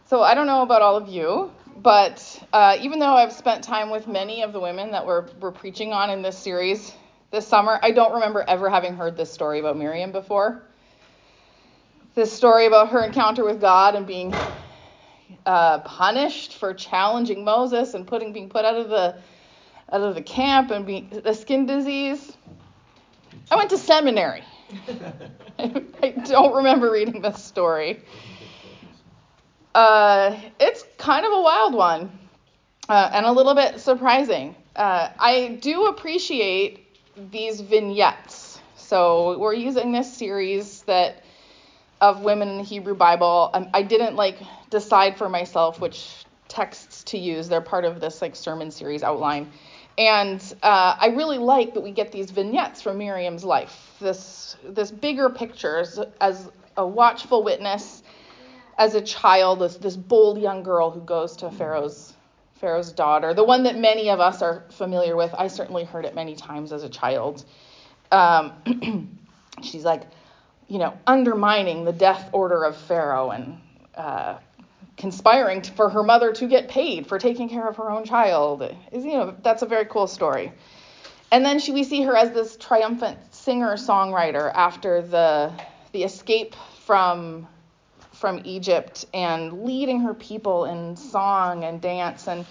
So I don't know about all of you, but even though I've spent time with many of the women that we're preaching on in this series this summer, I don't remember ever having heard this story about Miriam before. This story about her encounter with God and being punished for challenging Moses and being put out of the camp and being the skin disease. I went to seminary. I don't remember reading this story. It's kind of a wild one and a little bit surprising. I do appreciate these vignettes. So we're using this series of women in the Hebrew Bible. I didn't decide for myself which texts to use. They're part of this sermon series outline. And I really like that we get these vignettes from Miriam's life. This bigger picture as a watchful witness, as a child, this bold young girl who goes to Pharaoh's daughter, the one that many of us are familiar with. I certainly heard it many times as a child. She's undermining the death order of Pharaoh and conspiring for her mother to get paid for taking care of her own child. That's a very cool story. And then we see her as this triumphant singer-songwriter after the escape from Egypt and leading her people in song and dance. And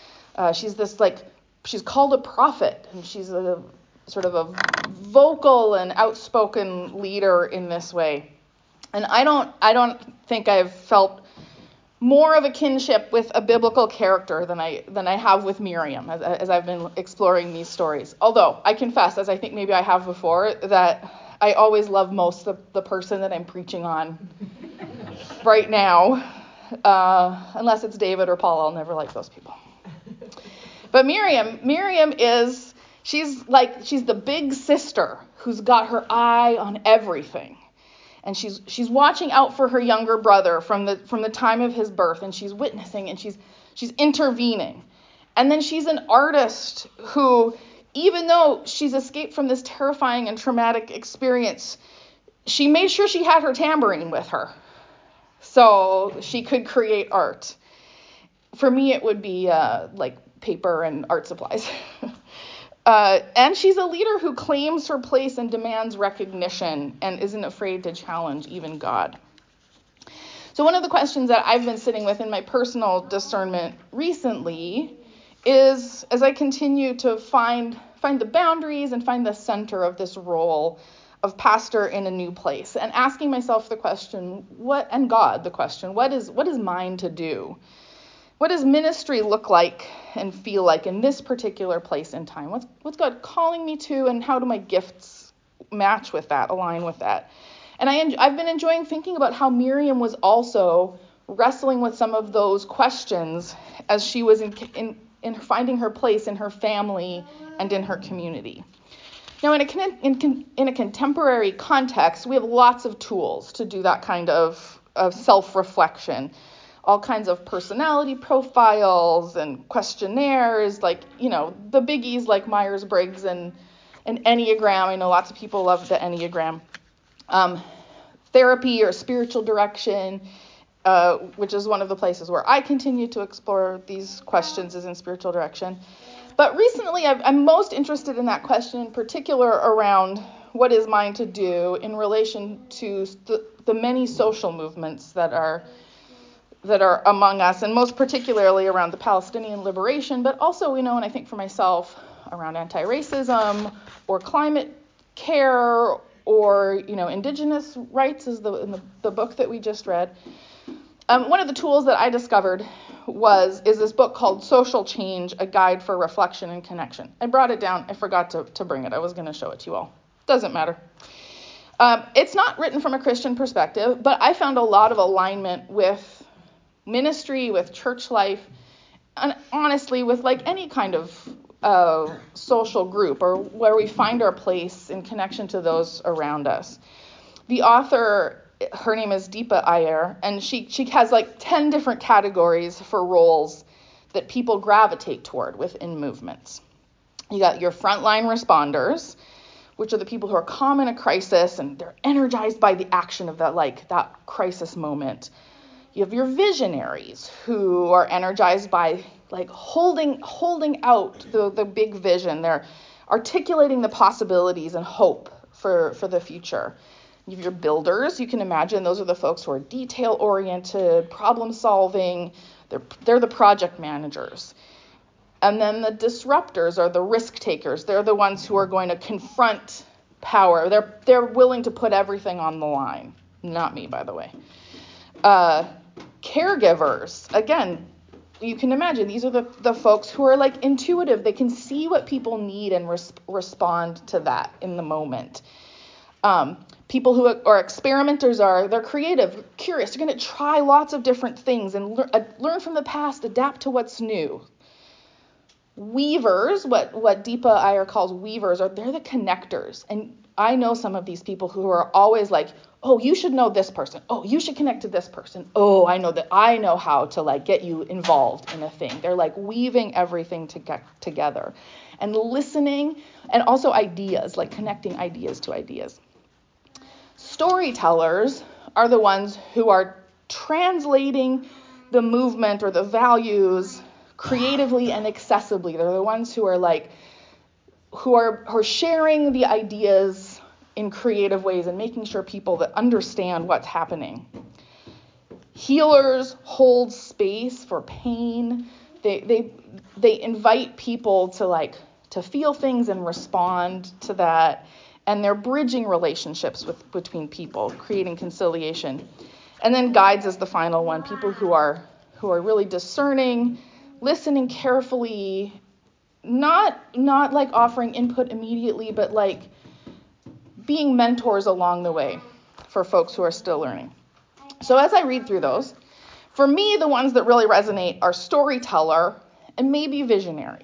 she's called a prophet, and she's a sort of a vocal and outspoken leader in this way. And I don't think I've felt more of a kinship with a biblical character than I have with Miriam as I've been exploring these stories. Although I confess, as I think maybe I have before, that I always love most the person that I'm preaching on right now, unless it's David or Paul. I'll never like those people. But Miriam she's the big sister who's got her eye on everything. And she's watching out for her younger brother from the time of his birth, and she's witnessing and she's intervening. And then she's an artist who, even though she's escaped from this terrifying and traumatic experience, she made sure she had her tambourine with her so she could create art. For me, it would be paper and art supplies. And she's a leader who claims her place and demands recognition and isn't afraid to challenge even God. So one of the questions that I've been sitting with in my personal discernment recently is, as I continue to find the boundaries and find the center of this role of pastor in a new place, and asking myself the question, what is mine to do? What does ministry look like and feel like in this particular place in time? What's God calling me to, and how do my gifts match with that, align with that? And I've been enjoying thinking about how Miriam was also wrestling with some of those questions as she was in finding her place in her family and in her community. Now, in a contemporary context, we have lots of tools to do that kind of self-reflection. All kinds of personality profiles and questionnaires, the biggies like Myers-Briggs and Enneagram. I know lots of people love the Enneagram. Therapy or spiritual direction, which is one of the places where I continue to explore these questions, is in spiritual direction. But recently, I'm most interested in that question in particular around what is mine to do in relation to the many social movements that are among us, and most particularly around the Palestinian liberation, but also, and I think for myself, around anti-racism or climate care or, indigenous rights is in the book that we just read. One of the tools that I discovered is this book called Social Change, A Guide for Reflection and Connection. I brought it down. I forgot to bring it. I was going to show it to you all. Doesn't matter. It's not written from a Christian perspective, but I found a lot of alignment with ministry, with church life, and honestly with any kind of social group or where we find our place in connection to those around us. The author, her name is Deepa Iyer, and she has 10 different categories for roles that people gravitate toward within movements. You got your frontline responders, which are the people who are calm in a crisis and they're energized by the action of that crisis moment. You have your visionaries who are energized by like holding out the big vision. They're articulating the possibilities and hope for the future. You have your builders. You can imagine those are the folks who are detail-oriented, problem-solving. They're the project managers. And then the disruptors are the risk takers. They're the ones who are going to confront power. They're willing to put everything on the line. Not me, by the way. Caregivers, again, you can imagine these are the folks who are like intuitive. They can see what people need and respond to that in the moment. People who are experimenters they're creative, curious. They're going to try lots of different things and learn from the past, adapt to what's new. Weavers, what Deepa Iyer calls weavers, they're the connectors. And I know some of these people who are always like, oh, you should know this person. Oh, you should connect to this person. Oh, I know how to like get you involved in a thing. They're like weaving everything together and listening, and also ideas, like connecting ideas to ideas. Storytellers are the ones who are translating the movement or the values creatively and accessibly. They're the ones who are sharing the ideas in creative ways and making sure people that understand what's happening. Healers hold space for pain. They invite people to feel things and respond to that. And they're bridging relationships between people, creating conciliation. And then guides is the final one. People who are really discerning, listening carefully, not like offering input immediately, but like being mentors along the way for folks who are still learning. So as I read through those, for me, the ones that really resonate are storyteller and maybe visionary.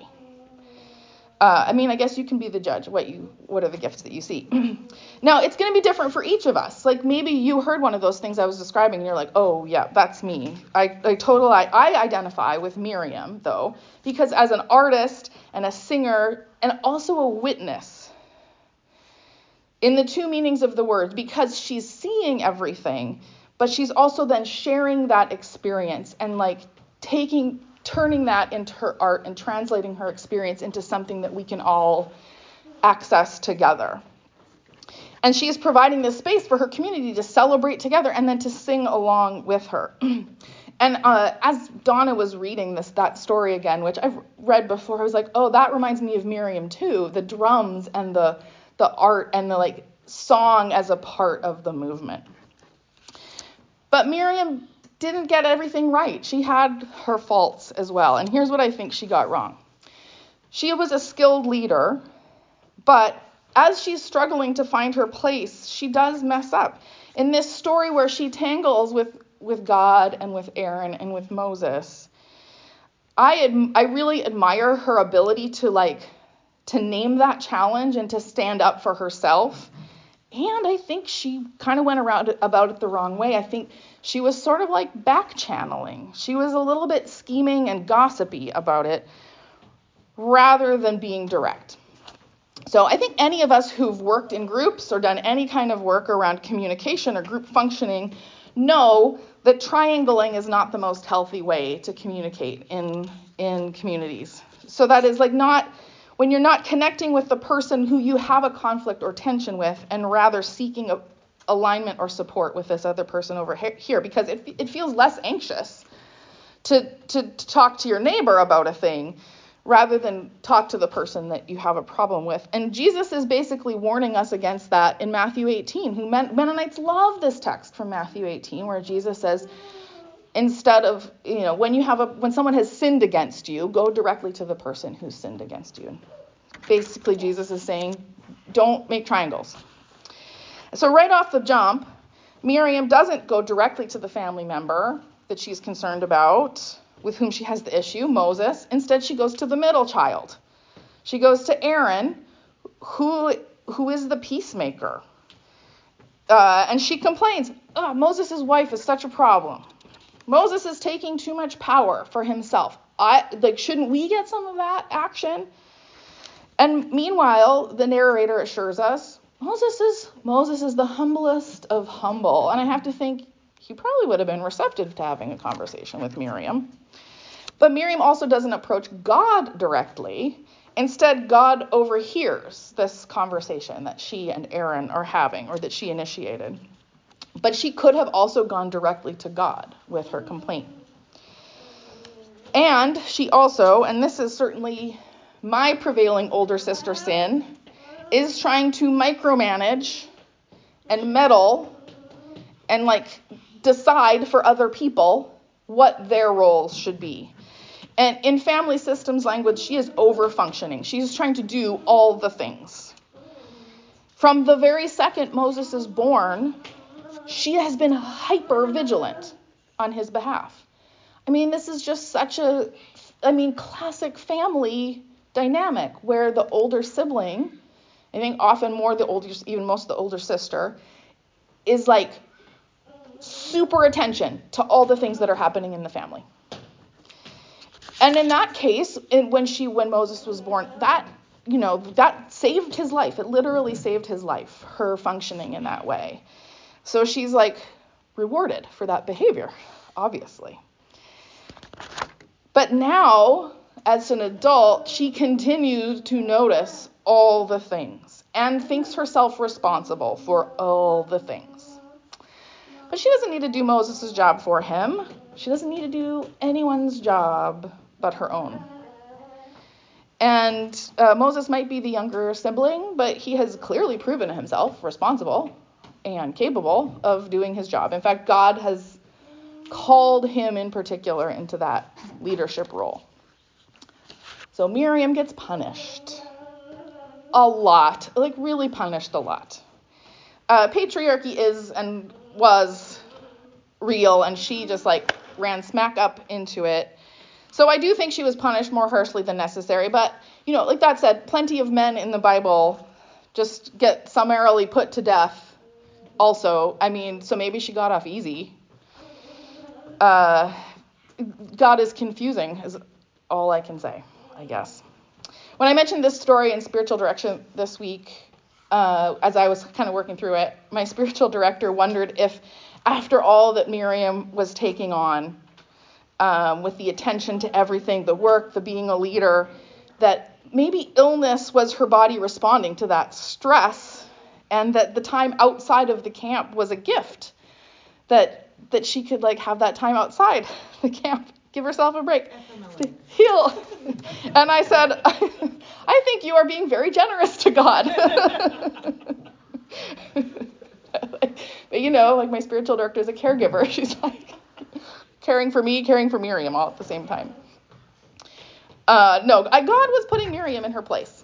I guess you can be the judge. What are the gifts that you see? Now, it's going to be different for each of us. Like maybe you heard one of those things I was describing and you're like, oh yeah, that's me. I identify with Miriam though, because as an artist and a singer and also a witness, in the two meanings of the word, because she's seeing everything, but she's also then sharing that experience and like turning that into her art and translating her experience into something that we can all access together. And she is providing this space for her community to celebrate together and then to sing along with her. And as Donna was reading that story again, which I've read before, I was like, oh, that reminds me of Miriam too. The drums and the art and the like song as a part of the movement. But Miriam didn't get everything right. She had her faults as well. And here's what I think she got wrong. She was a skilled leader, but as she's struggling to find her place, she does mess up. In this story where she tangles with God and with Aaron and with Moses, I really admire her ability to name that challenge and to stand up for herself. And I think she kind of went about it the wrong way. I think she was sort of like back channeling. She was a little bit scheming and gossipy about it rather than being direct. So I think any of us who've worked in groups or done any kind of work around communication or group functioning know that triangling is not the most healthy way to communicate in communities. So that is when you're not connecting with the person who you have a conflict or tension with, and rather seeking alignment or support with this other person over here, because it feels less anxious to talk to your neighbor about a thing rather than talk to the person that you have a problem with. And Jesus is basically warning us against that in Matthew 18. Mennonites love this text from Matthew 18, where Jesus says, instead of, when someone has sinned against you, go directly to the person who's sinned against you. Basically, Jesus is saying, don't make triangles. So right off the jump, Miriam doesn't go directly to the family member that she's concerned about, with whom she has the issue, Moses. Instead, she goes to the middle child. She goes to Aaron, who is the peacemaker. And she complains, Moses' wife is such a problem. Moses is taking too much power for himself. Shouldn't we get some of that action? And meanwhile, the narrator assures us, Moses is the humblest of humble. And I have to think, he probably would have been receptive to having a conversation with Miriam. But Miriam also doesn't approach God directly. Instead, God overhears this conversation that she and Aaron are having, or that she initiated. But she could have also gone directly to God with her complaint. And she also, and this is certainly my prevailing older sister sin, is trying to micromanage and meddle and decide for other people what their roles should be. And in family systems language, she is over-functioning. She's trying to do all the things. From the very second Moses is born, she has been hyper-vigilant on his behalf. I mean, this is just such a, classic family dynamic where the older sibling, I think often more the older, even most of the older sister, is super attention to all the things that are happening in the family. And in that case, when Moses was born, that saved his life. It literally saved his life, her functioning in that way. So she's rewarded for that behavior, obviously. But now, as an adult, she continues to notice all the things and thinks herself responsible for all the things. But she doesn't need to do Moses' job for him. She doesn't need to do anyone's job but her own. And Moses might be the younger sibling, but he has clearly proven himself responsible and capable of doing his job. In fact, God has called him in particular into that leadership role. So Miriam gets punished a lot, really punished a lot. Patriarchy is and was real, and she just ran smack up into it. So I do think she was punished more harshly than necessary. But, like that said, plenty of men in the Bible just get summarily put to death also. So maybe she got off easy. God is confusing, is all I can say, I guess. When I mentioned this story in spiritual direction this week, as I was kind of working through it, my spiritual director wondered if after all that Miriam was taking on, with the attention to everything, the work, the being a leader, that maybe illness was her body responding to that stress, and that the time outside of the camp was a gift, that she could have that time outside the camp, give herself a break, heal. And I said, I think you are being very generous to God. But my spiritual director is a caregiver. She's caring for me, caring for Miriam all at the same time. God was putting Miriam in her place.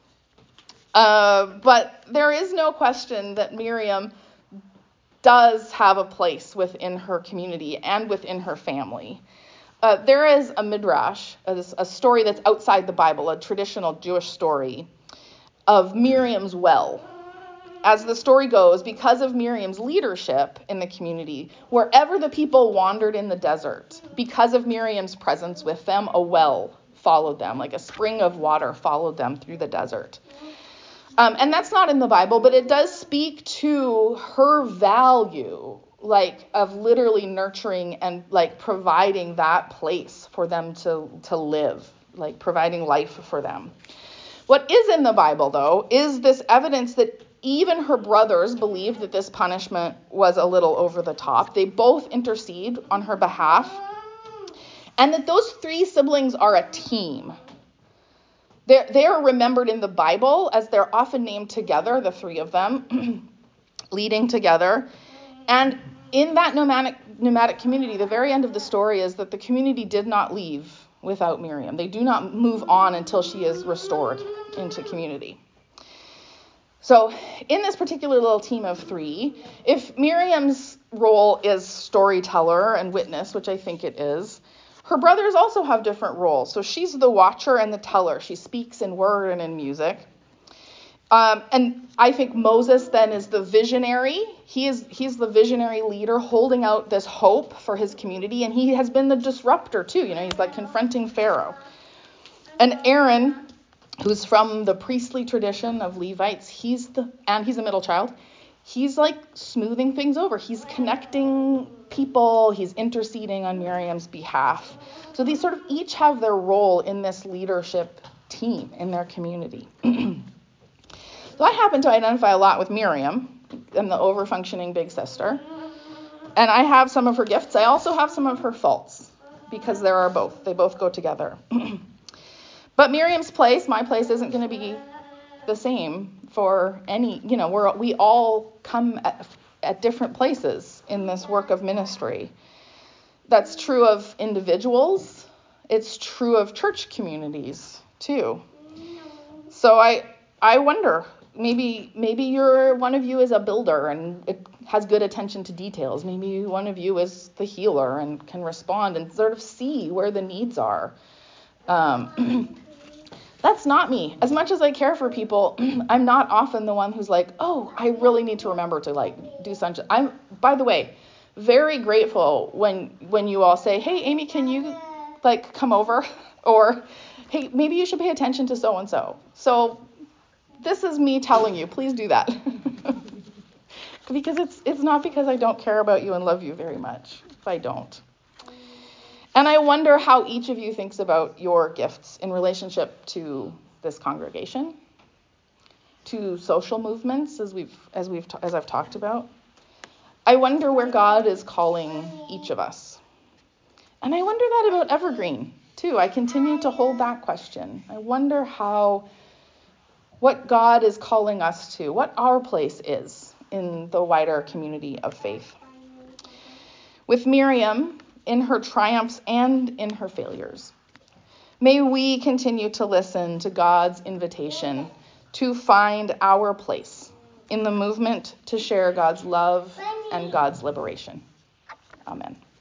But there is no question that Miriam does have a place within her community and within her family. There is a midrash, a story that's outside the Bible, a traditional Jewish story of Miriam's well. As the story goes, because of Miriam's leadership in the community, wherever the people wandered in the desert, because of Miriam's presence with them, a well followed them, a spring of water followed them through the desert. And that's not in the Bible, but it does speak to her value, of literally nurturing and providing that place for them to live, providing life for them. What is in the Bible, though, is this evidence that even her brothers believed that this punishment was a little over the top. They both intercede on her behalf, and that those three siblings are a team. They are remembered in the Bible as they're often named together, the three of them, leading together. And in that nomadic community, the very end of the story is that the community did not leave without Miriam. They do not move on until she is restored into community. So in this particular little team of three, if Miriam's role is storyteller and witness, which I think it is, her brothers also have different roles. So she's the watcher and the teller. She speaks in word and in music. And I think Moses then is the visionary. He's the visionary leader holding out this hope for his community. And he has been the disruptor too. He's confronting Pharaoh. And Aaron, who's from the priestly tradition of Levites, he's a middle child. he's like smoothing things over. He's connecting people. He's interceding on Miriam's behalf. So these sort of each have their role in this leadership team in their community. So I happen to identify a lot with Miriam. I'm the over-functioning big sister. And I have some of her gifts. I also have some of her faults, because there are both. They both go together. But Miriam's place, my place, isn't going to be the same for any, we all come at different places in this work of ministry. That's true of individuals. It's true of church communities too. So I wonder, maybe one of you is a builder and it has good attention to details. Maybe one of you is the healer and can respond and sort of see where the needs are. That's not me. As much as I care for people, I'm not often the one who's like, oh, I really need to remember to do something. I'm, by the way, very grateful when you all say, hey, Amy, can you come over? Or, hey, maybe you should pay attention to so-and-so. So this is me telling you, please do that. Because it's not because I don't care about you and love you very much, if I don't. And I wonder how each of you thinks about your gifts in relationship to this congregation, to social movements, as I've talked about. I wonder where God is calling each of us. And I wonder that about Evergreen, too. I continue to hold that question. I wonder what God is calling us to, what our place is in the wider community of faith. With Miriam, in her triumphs and in her failures, may we continue to listen to God's invitation to find our place in the movement to share God's love and God's liberation. Amen.